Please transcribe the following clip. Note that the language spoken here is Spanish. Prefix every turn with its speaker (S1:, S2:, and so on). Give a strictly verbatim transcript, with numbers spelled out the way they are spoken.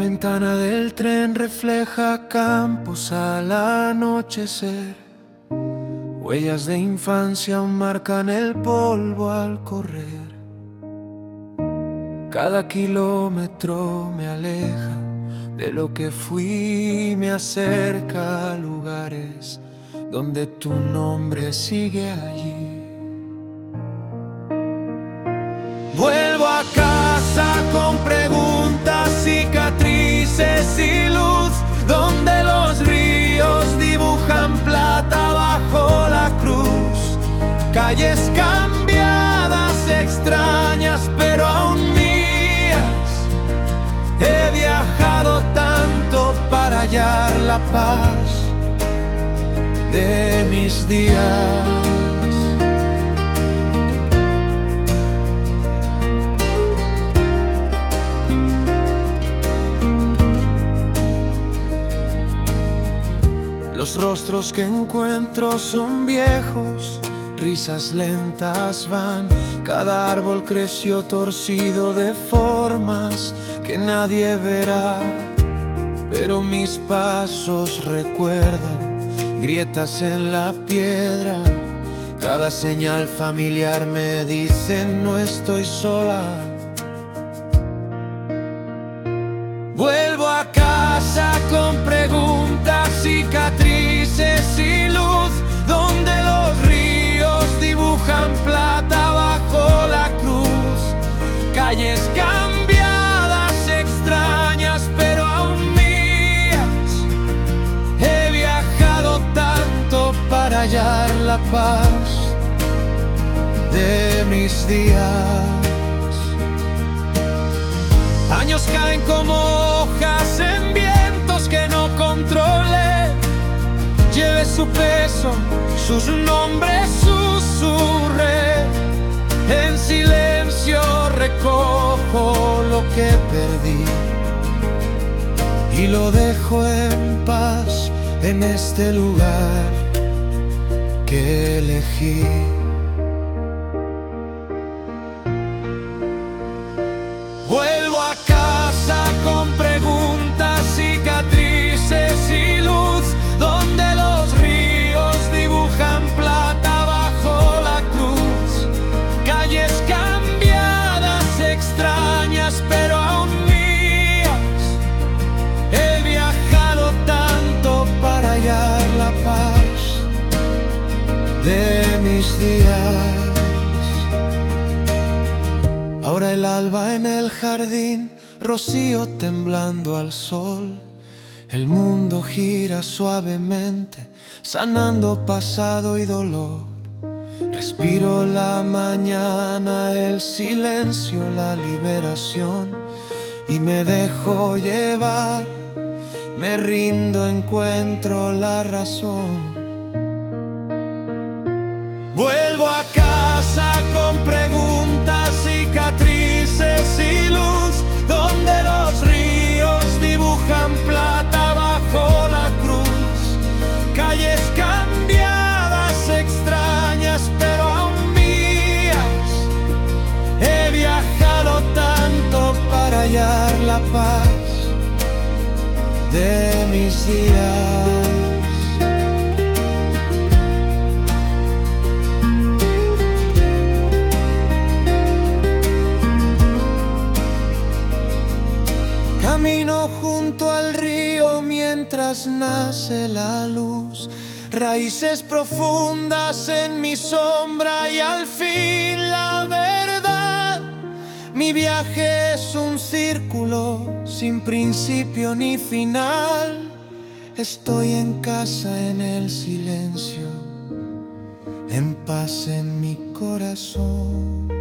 S1: ventana del tren refleja campos al anochecer. Huellas de infancia marcan el polvo al correr. Cada kilómetro me aleja de lo que fui, me acerca a lugares donde tu nombre sigue allí. Vuelvo a casa con preguntas, cicatrices y luz, donde los ríos dibujan plata bajo la cruz. Calles cambiadas, extrañas, pero aún mías. He viajado tanto para hallar la paz de mis días. Los rostros que encuentro son viejos, risas lentas van. Cada árbol creció torcido de formas que nadie verá, pero mis pasos recuerdan grietas en la piedra. Cada señal familiar me dice no estoy sola. Vuelvo a casa con preguntas, cicatrices y luz, donde los ríos dibujan plata bajo la cruz. Calles cambiadas, extrañas, pero aún mías. He viajado tanto para hallar la paz de mis días. Años caen como hojas en vientos que no controlé. Llevé su peso, sus nombres susurré. En silencio recojo lo que perdí y lo dejo en paz en este lugar que elegí. Vuelvo a casa con preguntas, cicatrices y luz, donde los ríos dibujan plata bajo la cruz. Calles cambiadas, extrañas, pero aún mías. He viajado tanto para hallar la paz de mis días. Ahora el alba en el jardín, rocío temblando al sol. El mundo gira suavemente, sanando pasado y dolor. Respiro la mañana, el silencio, la liberación, y me dejo llevar. Me rindo, encuentro la razón. Vuelvo a casa con preguntas, cicatrices y luz, donde los ríos dibujan plata bajo la cruz. Calles cambiadas, extrañas, pero aún mías. He viajado tanto para hallar la paz de mis días. Camino junto al río mientras nace la luz. Raíces profundas en mi sombra y al fin la verdad. Mi viaje es un círculo sin principio ni final. Estoy en casa en el silencio, en paz en mi corazón.